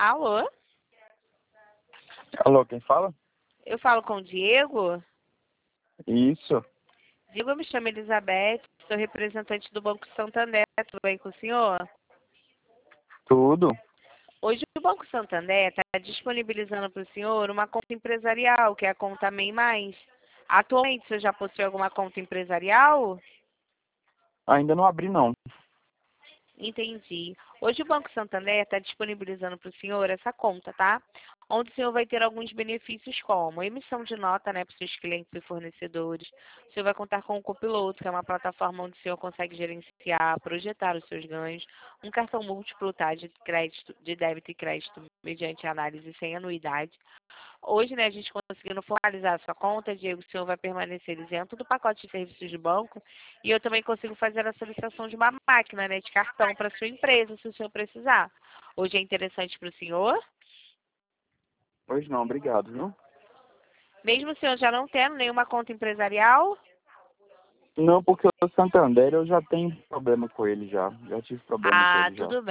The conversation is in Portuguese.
Alô? Alô, quem fala? Eu falo com o Diego? Isso, Diego, eu me chamo Elizabeth, sou representante do Banco Santander, tudo bem com o senhor? tudo. Hoje o Banco Santander está disponibilizando para o senhor uma conta empresarial, que é a conta MEI Mais. Atualmente, o senhor já possui alguma conta empresarial? Ainda não abri, não. Entendi. Hoje o Banco Santander está disponibilizando para o senhor essa conta, tá? Onde o senhor vai ter alguns benefícios como emissão de nota, né, para os seus clientes e fornecedores. O senhor vai contar com o Copiloto, que é uma plataforma onde o senhor consegue gerenciar, projetar os seus ganhos. Um cartão múltiplo, tá, de crédito, de débito e crédito mediante análise sem anuidade. Hoje, né, a gente conseguindo formalizar a sua conta, Diego, o senhor vai permanecer isento do pacote de serviços de banco e eu também consigo fazer a solicitação de uma máquina, né, de cartão para sua empresa, se o senhor precisar. Hoje é interessante para o senhor? Pois não, obrigado, viu? Mesmo o senhor já não tendo nenhuma conta empresarial? Não, porque o Santander eu já tenho problema com ele já. Já tive problema com Ah, ele já. tudo